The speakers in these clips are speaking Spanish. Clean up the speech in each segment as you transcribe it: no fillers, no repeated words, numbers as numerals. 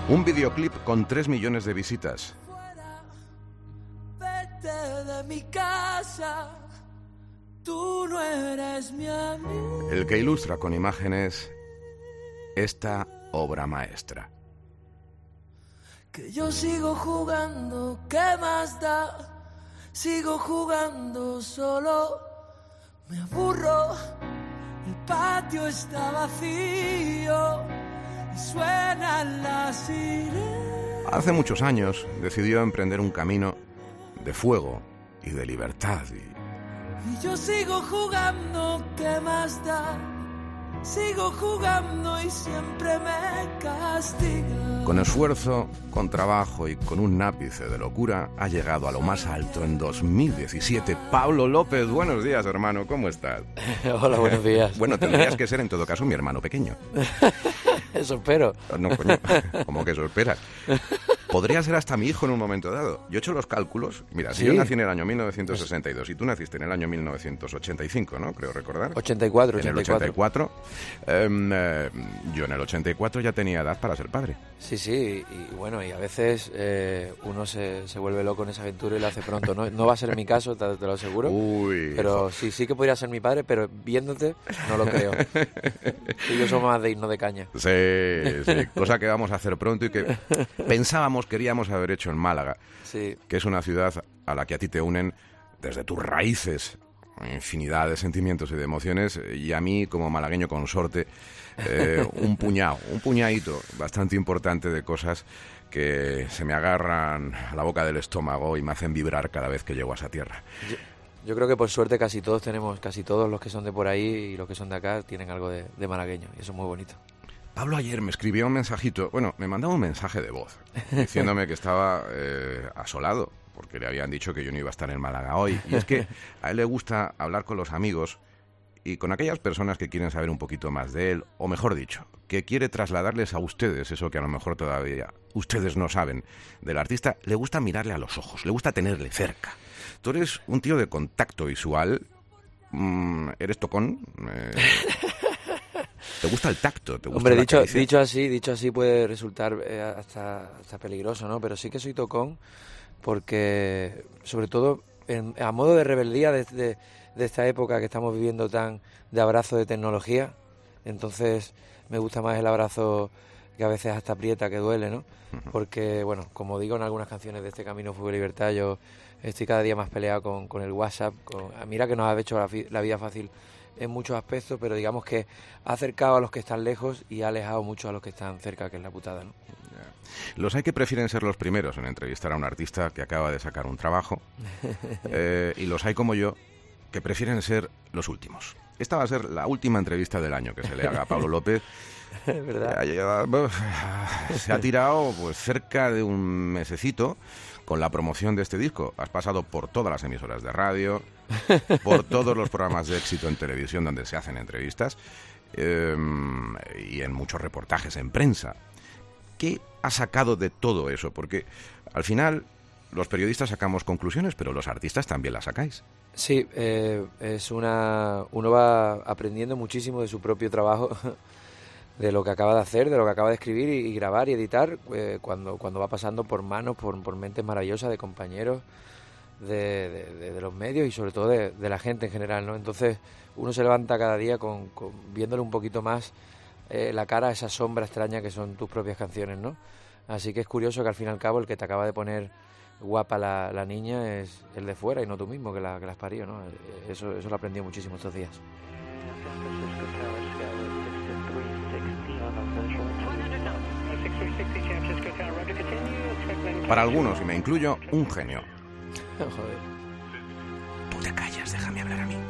Un videoclip con 3 millones de visitas. Vete de mi casa, tú no eres mi amigo. El que ilustra con imágenes esta obra maestra. Que yo sigo jugando, ¿qué más da? Sigo jugando solo, me aburro, el patio está vacío y suenan las sirenas. Hace muchos años decidió emprender un camino de fuego y de libertad. Y yo sigo jugando, ¿qué más da? Sigo jugando y siempre me castiga. Con esfuerzo, con trabajo y con un ápice de locura, ha llegado a lo más alto en 2017. Pablo López, buenos días, hermano, ¿cómo estás? Hola, buenos días. Bueno, tendrías que ser en todo caso mi hermano pequeño. Eso espero. No, coño, ¿cómo que eso esperas? Podría ser hasta mi hijo en un momento dado. Yo he hecho los cálculos. Mira, si ¿Sí? yo nací en el año 1962 y tú naciste en el año 1985, ¿no? Creo recordar. 84. En el 84. Yo en el 84 ya tenía edad para ser padre. Sí, y bueno, y a veces uno se vuelve loco en esa aventura y lo hace pronto, ¿no? No va a ser mi caso, te lo aseguro. Uy. Pero sí que podría ser mi padre, pero viéndote no lo creo. Y yo soy más de irnos de caña. Sí, cosa que vamos a hacer pronto y que queríamos haber hecho en Málaga, Sí. que es una ciudad a la que a ti te unen desde tus raíces infinidad de sentimientos y de emociones, y a mí como malagueño consorte un puñadito bastante importante de cosas que se me agarran a la boca del estómago y me hacen vibrar cada vez que llego a esa tierra. Yo creo que por suerte casi todos los que son de por ahí y los que son de acá tienen algo de malagueño, y eso es muy bonito. Pablo ayer me escribió un mensajito, me mandaba un mensaje de voz, diciéndome que estaba asolado, porque le habían dicho que yo no iba a estar en Málaga hoy. Y es que a él le gusta hablar con los amigos y con aquellas personas que quieren saber un poquito más de él, o mejor dicho, que quiere trasladarles a ustedes eso que a lo mejor todavía ustedes no saben del artista. Le gusta mirarle a los ojos, le gusta tenerle cerca. Tú eres un tío de contacto visual, eres tocón, ¿te gusta el tacto? ¿Te gusta Hombre, la caricia? dicho así puede resultar hasta peligroso, ¿no? Pero sí que soy tocón porque, sobre todo, a modo de rebeldía de esta época que estamos viviendo tan de abrazo de tecnología, entonces me gusta más el abrazo que a veces hasta aprieta, que duele, ¿no? Porque, bueno, como digo en algunas canciones de este Camino Fuego y Libertad, yo estoy cada día más peleado con el WhatsApp. Mira que nos ha hecho la vida fácil en muchos aspectos, pero digamos que ha acercado a los que están lejos y ha alejado mucho a los que están cerca, que es la putada, ¿no? Los hay que prefieren ser los primeros en entrevistar a un artista que acaba de sacar un trabajo, y los hay como yo que prefieren ser los últimos. Esta va a ser la última entrevista del año que se le haga a Pablo López. Es verdad. Se ha tirado pues cerca de un mesecito con la promoción de este disco. Has pasado por todas las emisoras de radio, por todos los programas de éxito en televisión donde se hacen entrevistas, y en muchos reportajes en prensa. ¿Qué has sacado de todo eso? Porque al final los periodistas sacamos conclusiones, pero los artistas también las sacáis. Sí, uno va aprendiendo muchísimo de su propio trabajo, de lo que acaba de hacer, de lo que acaba de escribir y grabar y editar, cuando va pasando por manos, por mentes maravillosas de compañeros, de los medios y sobre todo de la gente en general, ¿no? Entonces uno se levanta cada día viéndole un poquito más la cara a esa sombra extraña que son tus propias canciones, ¿no? Así que es curioso que al fin y al cabo el que te acaba de poner guapa la niña es el de fuera y no tú mismo que la has parido, ¿no? Eso lo aprendí muchísimo estos días. Para algunos, y me incluyo, un genio. Joder. Tú te callas, déjame hablar a mí.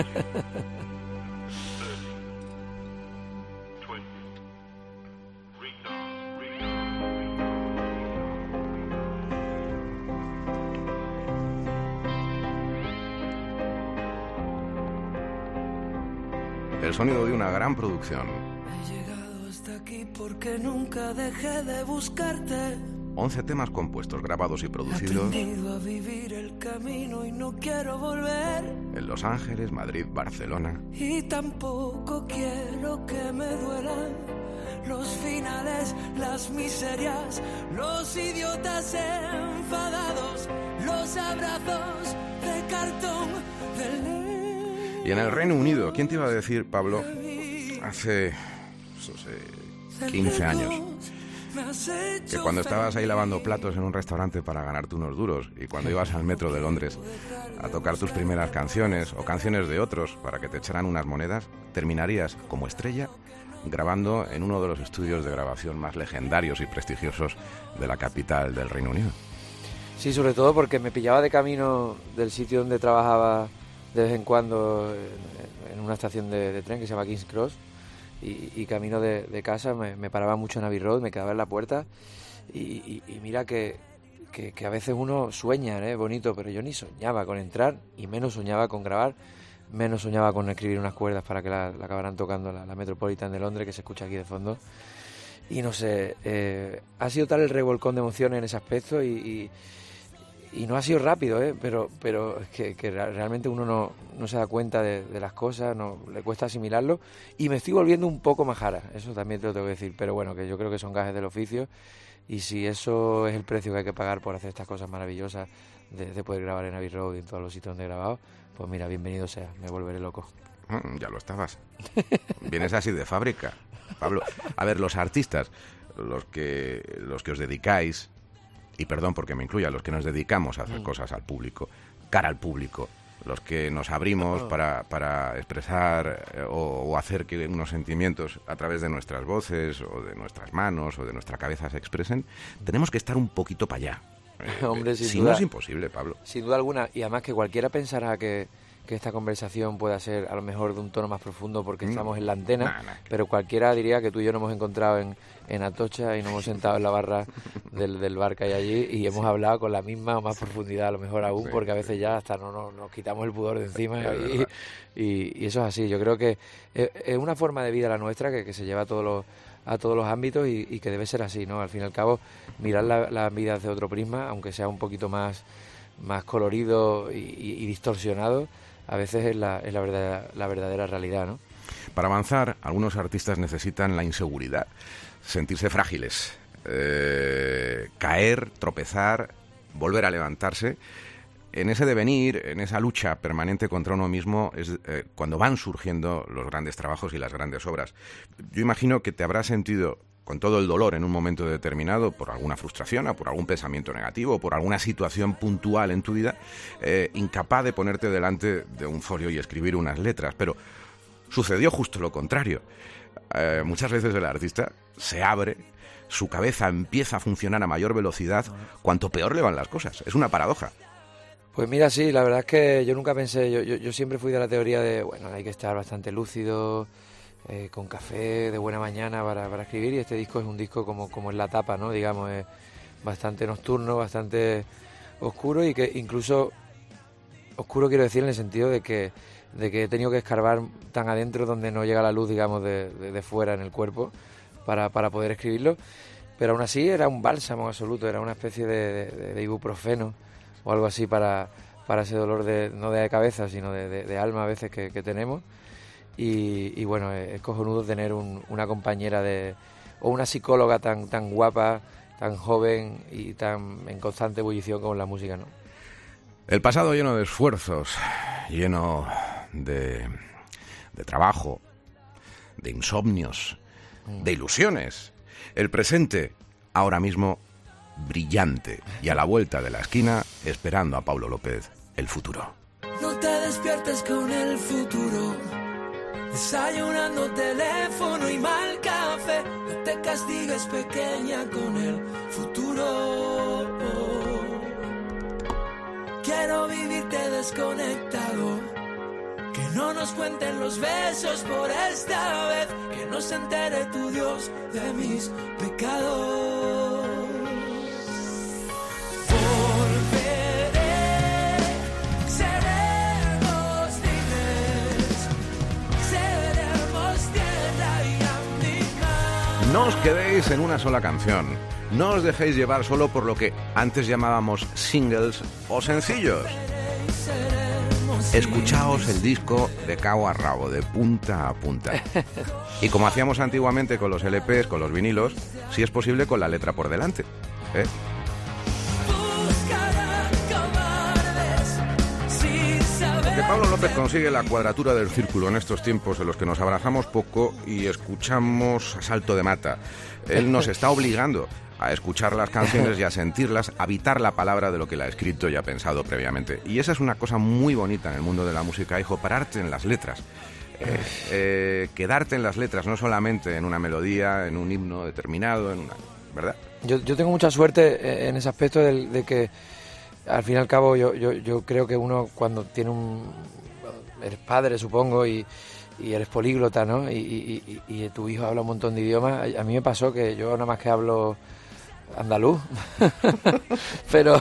El sonido de una gran producción. He llegado hasta aquí porque nunca dejé de buscarte. 11 temas compuestos, grabados y He producidos aprendido a vivir el camino y no quiero volver. en Los Ángeles, Madrid, Barcelona. Y tampoco quiero que me duelan los finales finales, las miserias, los idiotas enfadados, los abrazos de cartón, de ley. Y en el Reino Unido, ¿quién te iba a decir, Pablo, hace 15 años, que cuando estabas ahí lavando platos en un restaurante para ganarte unos duros y cuando ibas al metro de Londres a tocar tus primeras canciones o canciones de otros para que te echaran unas monedas, terminarías como estrella grabando en uno de los estudios de grabación más legendarios y prestigiosos de la capital del Reino Unido? Sí, sobre todo porque me pillaba de camino del sitio donde trabajaba de vez en cuando en una estación de tren que se llama King's Cross. Y camino de casa me paraba mucho en Abbey Road, me quedaba en la puerta y mira que a veces uno sueña, bonito, pero yo ni soñaba con entrar y menos soñaba con grabar, menos soñaba con escribir unas cuerdas para que la acabaran tocando la Metropolitan de Londres, que se escucha aquí de fondo. Y no sé, ha sido tal el revolcón de emociones en ese aspecto y no ha sido rápido, pero es que realmente uno no se da cuenta de las cosas, no le cuesta asimilarlo y me estoy volviendo un poco majara, eso también te lo tengo que decir, pero bueno, que yo creo que son gajes del oficio y si eso es el precio que hay que pagar por hacer estas cosas maravillosas de poder grabar en Abbey Road y en todos los sitios donde he grabado, pues mira, bienvenido sea, me volveré loco. Ya lo estabas. Vienes así de fábrica, Pablo. A ver, los artistas, los que os dedicáis, y perdón porque me incluya, los que nos dedicamos a hacer cosas al público, cara al público, los que nos abrimos para expresar o hacer que unos sentimientos a través de nuestras voces o de nuestras manos o de nuestra cabeza se expresen, tenemos que estar un poquito para allá. Hombre, sin si duda, no es imposible, Pablo. Sin duda alguna, y además que cualquiera pensará que esta conversación pueda ser a lo mejor de un tono más profundo porque estamos en la antena, pero cualquiera diría que tú y yo nos hemos encontrado en Atocha y nos hemos sentado en la barra del bar que hay allí y hemos hablado con la misma o más profundidad, a lo mejor aún, porque a veces ya hasta nos quitamos el pudor de encima y eso es así. Yo creo que es una forma de vida la nuestra que se lleva a todos los ámbitos y que debe ser así, ¿no? Al fin y al cabo, mirar la vida desde otro prisma, aunque sea un poquito más colorido y distorsionado, a veces es la verdadera realidad, ¿no? Para avanzar, algunos artistas necesitan la inseguridad, sentirse frágiles, caer, tropezar, volver a levantarse. En ese devenir, en esa lucha permanente contra uno mismo, es cuando van surgiendo los grandes trabajos y las grandes obras. Yo imagino que te habrás sentido con todo el dolor en un momento determinado por alguna frustración o por algún pensamiento negativo o por alguna situación puntual en tu vida, incapaz de ponerte delante de un folio y escribir unas letras, pero sucedió justo lo contrario. Muchas veces el artista se abre, su cabeza empieza a funcionar a mayor velocidad cuanto peor le van las cosas. Es una paradoja. Pues mira, sí, la verdad es que yo nunca pensé, yo siempre fui de la teoría de, bueno, hay que estar bastante lúcido, con café de buena mañana para escribir, y este disco es un disco como en la tapa, ¿no? Digamos, es bastante nocturno, bastante oscuro y que incluso oscuro quiero decir en el sentido de que he tenido que escarbar tan adentro donde no llega la luz, digamos, de fuera en el cuerpo para poder escribirlo, pero aún así era un bálsamo absoluto, era una especie de ibuprofeno o algo así para ese dolor no de cabeza, sino de alma a veces que tenemos. Y bueno, es cojonudo tener una compañera o una psicóloga tan guapa, tan joven y tan en constante ebullición como la música, ¿no? El pasado lleno de esfuerzos, lleno de trabajo, de insomnios, de ilusiones. El presente, ahora mismo, brillante y a la vuelta de la esquina, esperando a Paulo López, el futuro. No te despiertes con el futuro, desayunando teléfono y mal café. No te castigues, pequeña, con el futuro. Quiero vivirte desconectado, que no nos cuenten los besos por esta vez, que no se entere tu Dios de mis pecados. No os quedéis en una sola canción. No os dejéis llevar solo por lo que antes llamábamos singles o sencillos. Escuchaos el disco de cabo a rabo, de punta a punta. Y como hacíamos antiguamente con los LPs, con los vinilos, si es posible con la letra por delante. Que Pablo López consigue la cuadratura del círculo en estos tiempos en los que nos abrazamos poco y escuchamos a salto de mata. Él nos está obligando a escuchar las canciones y a sentirlas, a habitar la palabra de lo que la ha escrito y ha pensado previamente. Y esa es una cosa muy bonita en el mundo de la música, hijo, pararte en las letras. Quedarte en las letras, no solamente en una melodía, en un himno determinado, ¿verdad? Yo tengo mucha suerte en ese aspecto de que, al fin y al cabo, yo creo que uno cuando tiene eres padre, supongo, y eres políglota, ¿no? Y tu hijo habla un montón de idiomas. A mí me pasó que yo nada más que hablo andaluz, pero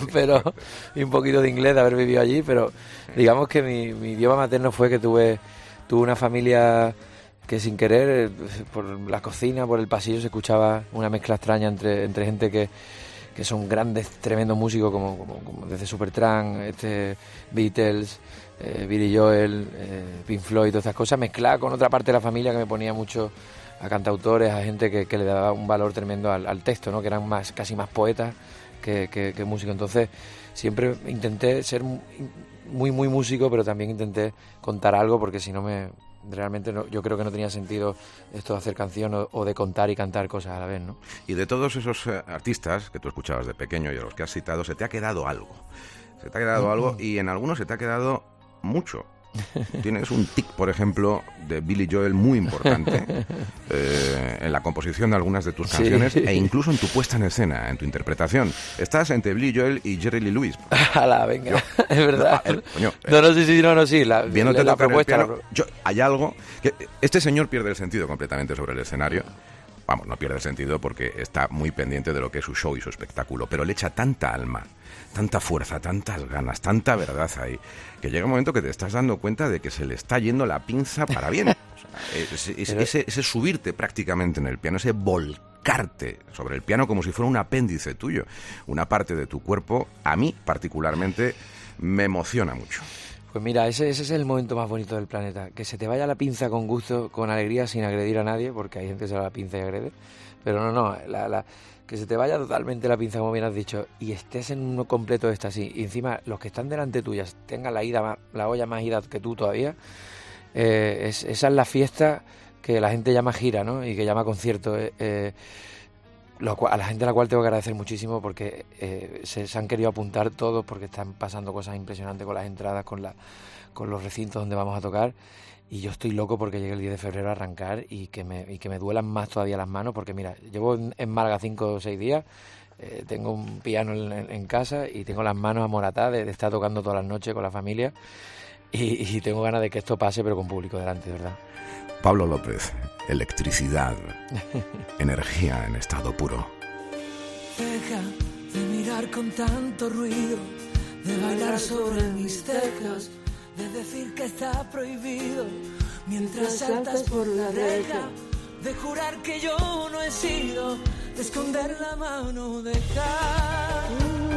y un poquito de inglés de haber vivido allí, pero digamos que mi idioma materno fue que tuve una familia que sin querer, por la cocina, por el pasillo, se escuchaba una mezcla extraña entre gente que son grandes, tremendos músicos como desde Supertramp, Beatles, Billy Joel, Pink Floyd, todas estas cosas, mezcladas con otra parte de la familia que me ponía mucho a cantautores, a gente que le daba un valor tremendo al texto, ¿no? Que eran casi más poetas que músicos. Entonces siempre intenté ser muy músico, pero también intenté contar algo, porque si no realmente yo creo que no tenía sentido esto de hacer canción o de contar y cantar cosas a la vez, ¿no? Y de todos esos artistas que tú escuchabas de pequeño y a los que has citado, se te ha quedado algo. Se te ha quedado algo, y en algunos se te ha quedado mucho. Tienes un tic, por ejemplo, de Billy Joel muy importante en la composición de algunas de tus canciones, e incluso en tu puesta en escena, en tu interpretación. Estás entre Billy Joel y Jerry Lee Lewis. ¡Hala, venga! Es verdad. Coño, sí. Viéndote la tocar propuesta. El piano, hay algo que este señor pierde el sentido completamente sobre el escenario. Vamos, no pierde el sentido porque está muy pendiente de lo que es su show y su espectáculo, pero le echa tanta alma, tanta fuerza, tantas ganas, tanta verdad ahí, que llega un momento que te estás dando cuenta de que se le está yendo la pinza para bien. O sea, ese subirte prácticamente en el piano, ese volcarte sobre el piano como si fuera un apéndice tuyo, una parte de tu cuerpo, a mí particularmente me emociona mucho. Pues mira, ese es el momento más bonito del planeta, que se te vaya la pinza con gusto, con alegría, sin agredir a nadie, porque hay gente que se va la pinza y agrede, pero no, que se te vaya totalmente la pinza, como bien has dicho, y estés en uno completo de éxtasis, y encima los que están delante tuyas tengan la olla más ida que tú todavía, esa es la fiesta que la gente llama gira, ¿no? Y que llama concierto. A la gente a la cual tengo que agradecer muchísimo, porque se han querido apuntar todos, porque están pasando cosas impresionantes con las entradas, con los recintos donde vamos a tocar, y yo estoy loco porque llegue el 10 de febrero a arrancar y que me duelan más todavía las manos, porque mira, llevo en Málaga 5 o 6 días, tengo un piano en casa y tengo las manos amoratadas de estar tocando todas las noches con la familia, y tengo ganas de que esto pase, pero con público delante, de verdad. Pablo López, electricidad, energía en estado puro. Deja de mirar con tanto ruido, de bailar sobre mis cejas, de decir que está prohibido mientras saltas por la reja, de jurar que yo no he sido, de esconder la mano, dejar.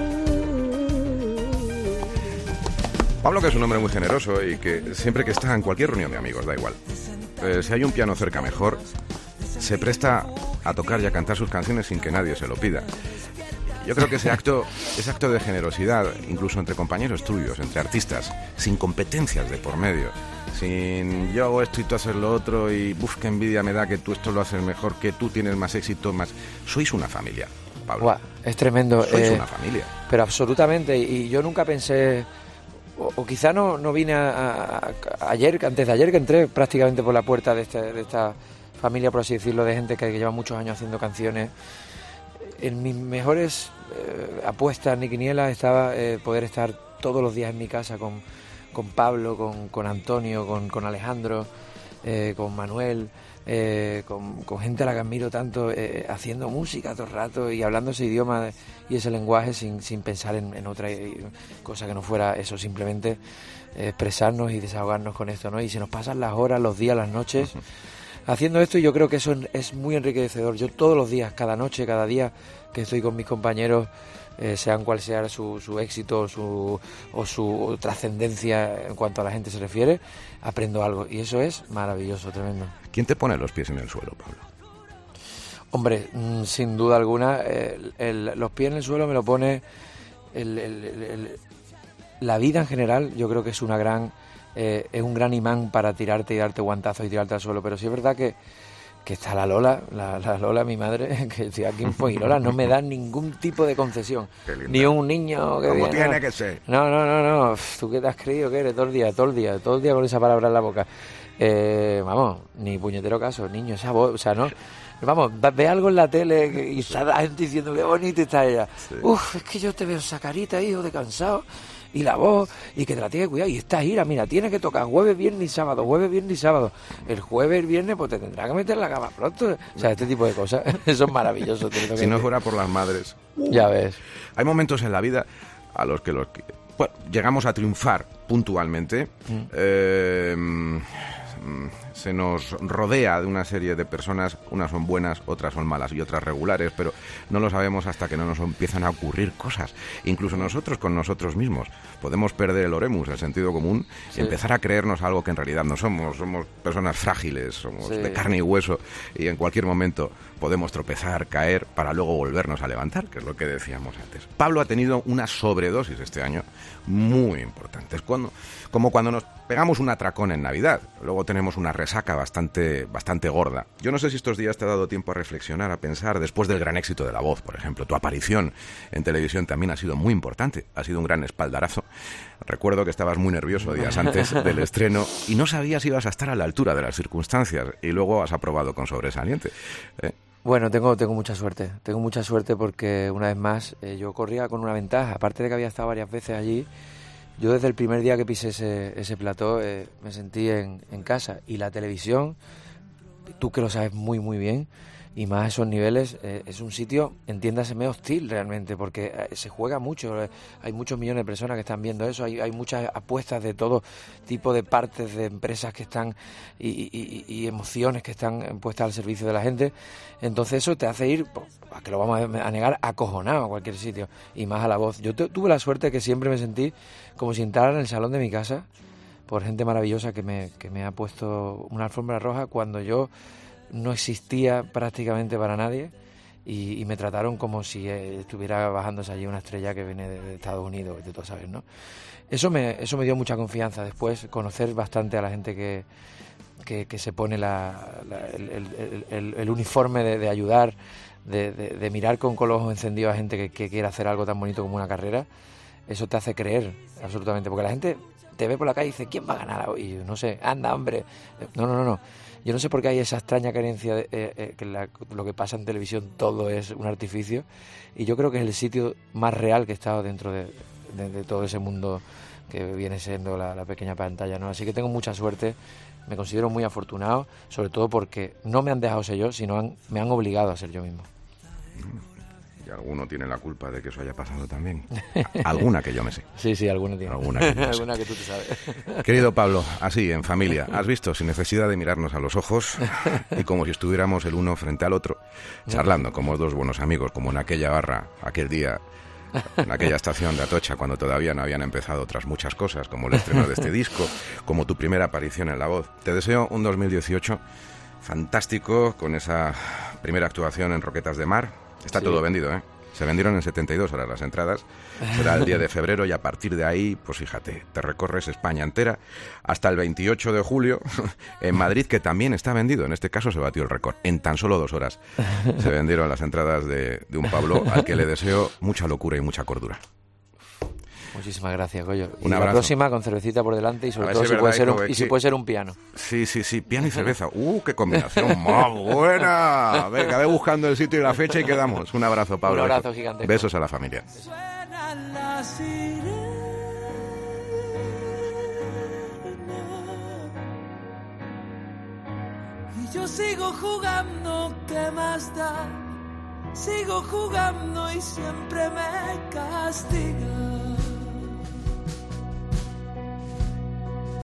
Pablo, que es un hombre muy generoso y que siempre que está en cualquier reunión de amigos, da igual, si hay un piano cerca mejor, se presta a tocar y a cantar sus canciones sin que nadie se lo pida. Yo creo que ese acto de generosidad, incluso entre compañeros tuyos, entre artistas, sin competencias de por medio, sin yo hago esto y tú haces lo otro y qué envidia me da que tú esto lo haces mejor, que tú tienes más éxito, más... Sois una familia, Pablo. Buah, es tremendo. Sois una familia. Pero absolutamente, y yo nunca pensé... O quizá no vine antes de ayer que entré prácticamente por la puerta de esta familia, por así decirlo, de gente que lleva muchos años haciendo canciones. En mis mejores apuestas ni quinielas estaba poder estar todos los días en mi casa con Pablo, con Antonio, con Alejandro, con Manuel, con gente a la que admiro tanto, haciendo música todo el rato y hablando ese idioma y ese lenguaje sin pensar en otra cosa que no fuera eso, simplemente expresarnos y desahogarnos con esto, ¿no? Y se nos pasan las horas, los días, las noches haciendo esto, y yo creo que eso es muy enriquecedor. Yo todos los días, cada noche, cada día que estoy con mis compañeros, sean cual sea su éxito o su trascendencia en cuanto a la gente se refiere, aprendo algo, y eso es maravilloso, tremendo. ¿Quién te pone los pies en el suelo, Pablo? Hombre, sin duda alguna, los pies en el suelo me lo pone la vida en general. Yo creo que es un gran imán para tirarte y darte guantazos y tirarte al suelo, pero sí es verdad que está la Lola, mi madre, que estoy aquí en Fuengirola, no me da ningún tipo de concesión. Ni un niño que como viene, tiene que ser. No. ¿Tú qué te has creído que eres todo el día con esa palabra en la boca? Vamos, ni puñetero caso, niño, esa voz, o sea, no. Vamos, ve algo en la tele y está la gente diciendo qué bonita está ella. Sí. Es que yo te veo esa carita, hijo, de cansado. Y la voz, y que te la tienes que cuidar. Y esta gira, mira, tienes que tocar jueves, viernes y sábado. El jueves y el viernes, pues te tendrá que meter la cama pronto. O sea, este tipo de cosas, eso es maravilloso. Si no fuera por las madres. Ya ves. Hay momentos en la vida a los que llegamos a triunfar puntualmente. Se nos rodea de una serie de personas, unas son buenas, otras son malas y otras regulares, pero no lo sabemos hasta que no nos empiezan a ocurrir cosas. Incluso nosotros con nosotros mismos podemos perder el oremus, el sentido común, y empezar a creernos algo que en realidad no somos. Somos personas frágiles, somos de carne y hueso, y en cualquier momento podemos tropezar, caer, para luego volvernos a levantar, que es lo que decíamos antes. Pablo ha tenido una sobredosis este año muy importante. Es como cuando nos pegamos un atracón en Navidad, luego tenemos una resaca bastante gorda. Yo no sé si estos días te ha dado tiempo a reflexionar, a pensar, después del gran éxito de La Voz, por ejemplo. Tu aparición en televisión también ha sido muy importante, ha sido un gran espaldarazo. Recuerdo que estabas muy nervioso días antes del estreno y no sabías si ibas a estar a la altura de las circunstancias, y luego has aprobado con sobresaliente. Bueno, tengo mucha suerte porque, una vez más, yo corría con una ventaja. Aparte de que había estado varias veces allí, yo desde el primer día que pisé ese plató me sentí en casa. Y la televisión, tú que lo sabes muy muy bien, y más a esos niveles, es un sitio, entiéndaseme, hostil realmente, porque se juega mucho. Hay muchos millones de personas que están viendo eso, hay muchas apuestas de todo tipo de partes de empresas que están y emociones que están puestas al servicio de la gente. Entonces eso te hace ir, a que lo vamos a negar, acojonado a cualquier sitio, y más a La Voz. Yo tuve la suerte que siempre me sentí como si entrara en el salón de mi casa por gente maravillosa que me ha puesto una alfombra roja cuando yo no existía prácticamente para nadie, y me trataron como si estuviera bajándose allí una estrella que viene de Estados Unidos, de todo saber, ¿no? Eso me dio mucha confianza. Después, conocer bastante a la gente que se pone el uniforme de ayudar, de mirar con los ojos encendidos a gente que quiere hacer algo tan bonito como una carrera. Eso te hace creer absolutamente, porque la gente te ve por la calle y dice, ¿quién va a ganar hoy? Y no sé, anda, hombre. No. Yo no sé por qué hay esa extraña creencia de que lo que pasa en televisión todo es un artificio, y yo creo que es el sitio más real que he estado dentro de todo ese mundo que viene siendo la pequeña pantalla, ¿no? Así que tengo mucha suerte, me considero muy afortunado, sobre todo porque no me han dejado ser yo, sino me han obligado a ser yo mismo. Y alguno tiene la culpa de que eso haya pasado también. Alguna que yo me sé. Sí, alguna tiene. Alguna que tú te sabes. Querido Pablo, así, en familia, has visto, sin necesidad de mirarnos a los ojos, y como si estuviéramos el uno frente al otro, charlando como dos buenos amigos, como en aquella barra, aquel día, en aquella estación de Atocha, cuando todavía no habían empezado otras muchas cosas, como el estreno de este disco, como tu primera aparición en La Voz. Te deseo un 2018 fantástico, con esa primera actuación en Roquetas de Mar. Está todo vendido, ¿eh? Se vendieron en 72 horas las entradas. Será el 10 de febrero y a partir de ahí, pues fíjate, te recorres España entera hasta el 28 de julio en Madrid, que también está vendido. En este caso se batió el récord. En tan solo 2 horas se vendieron las entradas de un Pablo al que le deseo mucha locura y mucha cordura. Muchísimas gracias, Goyo. Y un abrazo. La próxima con cervecita por delante, y sobre todo si puede ser un piano. Sí, piano y cerveza. ¡Qué combinación más buena! Venga, ve buscando el sitio y la fecha y quedamos. Un abrazo, Pablo. Un abrazo gigante. Besos a la familia. Suena la sirena y yo sigo jugando, ¿qué más da? Sigo jugando y siempre me castiga.